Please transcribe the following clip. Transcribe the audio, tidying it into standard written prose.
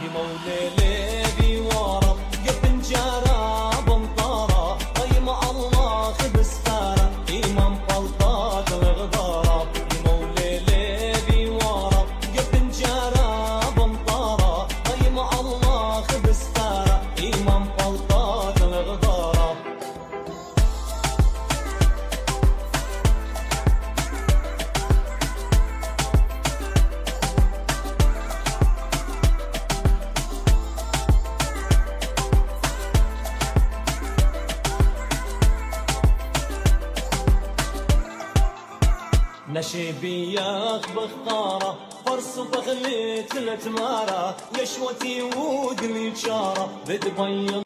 يمولي ليبي ورا قبن جارة بمطارة طيم الله خبز فارة إمام قلطات الغدارة يمولي ليبي ورا قبن جارة بمطارة طيم الله خبز فارة إمام قلطات الغدارة نشيبيات بختارة فرس بغليت التمارة يشوتي ودني تشارة بتبين